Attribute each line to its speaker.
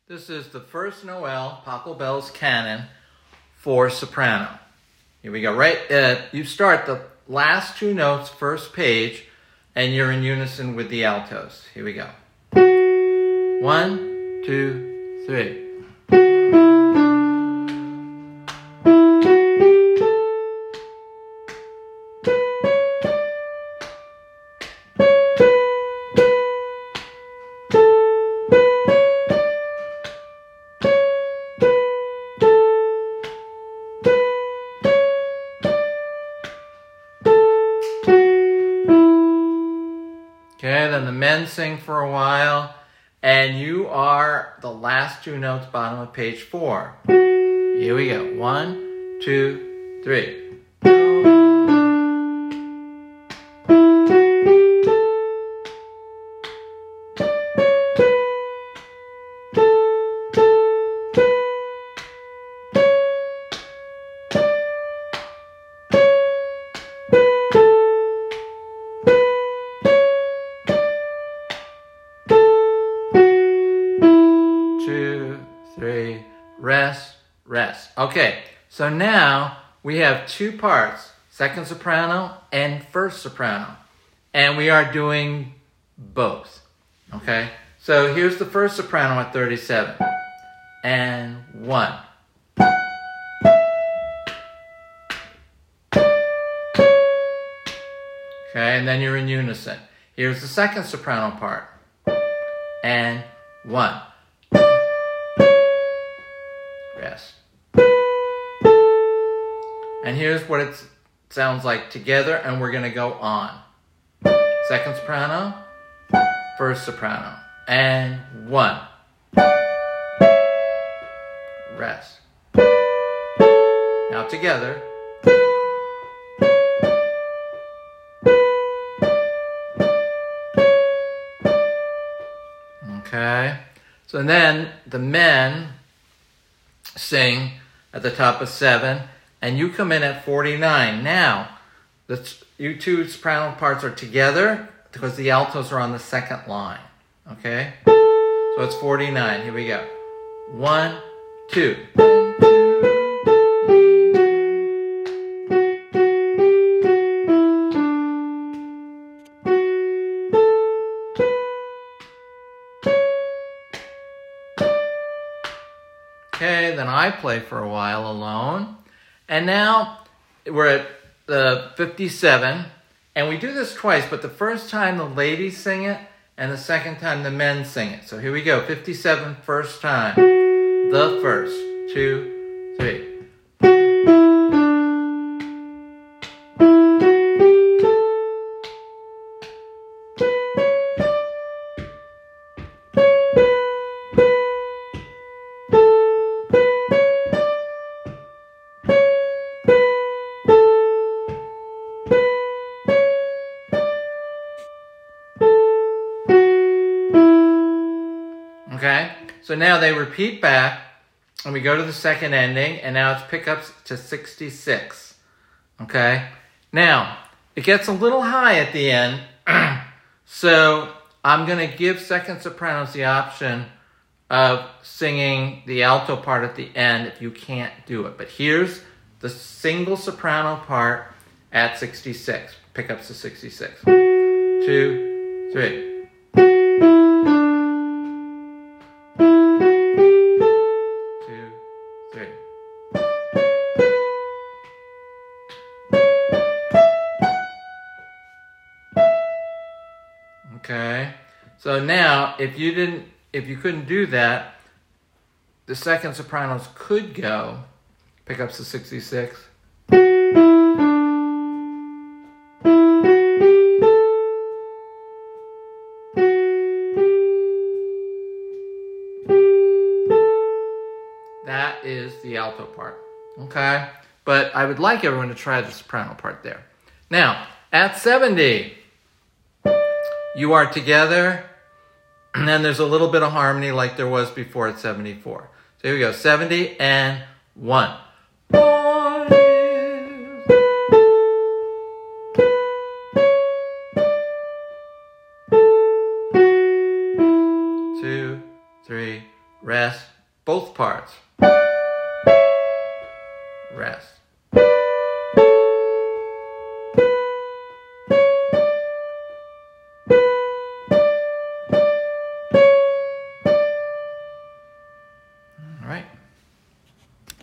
Speaker 1: This is the first Noel Pachelbel's Canon for soprano. Here we go. You start the last two notes, first page, and you're in unison with the altos. Here we go. 1, 2, 3. Okay, then the men sing for a while, and you are the last two notes, bottom of page 4. Here we go. 1, 2, 3. Rest, rest. Okay, so now we have two parts, second soprano and first soprano. And we are doing both. Okay, so here's the first soprano at 37. And 1. Okay, and then you're in unison. Here's the second soprano part. And 1. Rest. And here's what it sounds like together, and we're going to go on. Second soprano, first soprano, and 1. Rest. Now together. Okay. So then the men sing at the top of 7, and you come in at 49. Now, you two soprano parts are together because the altos are on the second line. Okay? So it's 49. Here we go. 1, 2. Okay, then I play for a while alone. And now we're at the 57. And we do this twice, but the first time the ladies sing it, and the second time the men sing it. So here we go, 57, first time. The first, 2, 3. Okay, so now they repeat back, and we go to the second ending, and now it's pickups to 66. Okay, now it gets a little high at the end, so I'm going to give second sopranos the option of singing the alto part at the end if you can't do it. But here's the single soprano part at 66, pickups to 66. 2, 3. Okay, so now if you couldn't do that, the second sopranos could go pickups to 66. That is the alto part. Okay, but I would like everyone to try the soprano part there. Now at 70. You are together, and then there's a little bit of harmony like there was before at 74. So here we go, 70 and 1. Boys. 2, 3, rest, both parts. Rest.